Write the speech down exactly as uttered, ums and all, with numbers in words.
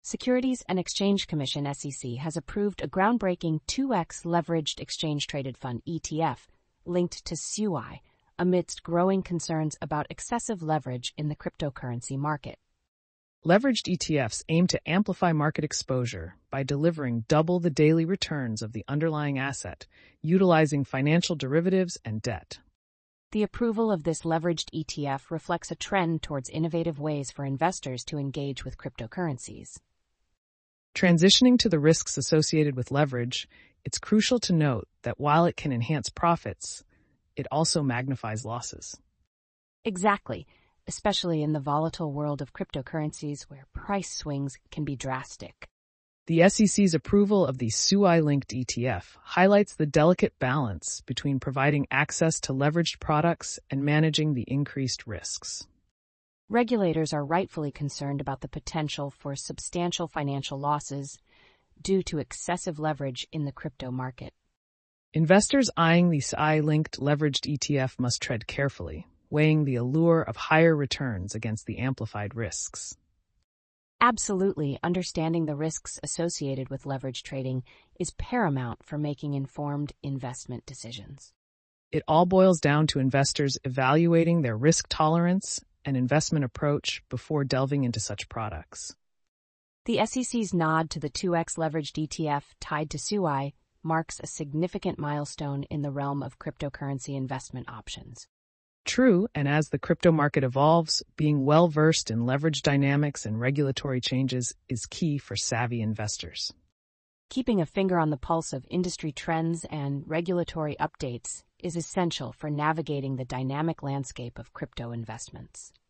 Securities and Exchange Commission S E C has approved a groundbreaking two X Leveraged Exchange Traded Fund E T F linked to S U I amidst growing concerns about excessive leverage in the cryptocurrency market. Leveraged E T Fs aim to amplify market exposure by delivering double the daily returns of the underlying asset, utilizing financial derivatives and debt. The approval of this leveraged E T F reflects a trend towards innovative ways for investors to engage with cryptocurrencies. Transitioning to the risks associated with leverage, it's crucial to note that while it can enhance profits, it also magnifies losses. Exactly, especially in the volatile world of cryptocurrencies where price swings can be drastic. The S E C's approval of the S U I-linked E T F highlights the delicate balance between providing access to leveraged products and managing the increased risks. Regulators are rightfully concerned about the potential for substantial financial losses due to excessive leverage in the crypto market. Investors eyeing the S U I-linked leveraged E T F must tread carefully, weighing the allure of higher returns against the amplified risks. Absolutely, understanding the risks associated with leverage trading is paramount for making informed investment decisions. It all boils down to investors evaluating their risk tolerance and investment approach before delving into such products. The S E C's nod to the two X leveraged E T F tied to S U I marks a significant milestone in the realm of cryptocurrency investment options. True, and as the crypto market evolves, being well-versed in leverage dynamics and regulatory changes is key for savvy investors. Keeping a finger on the pulse of industry trends and regulatory updates is essential for navigating the dynamic landscape of crypto investments.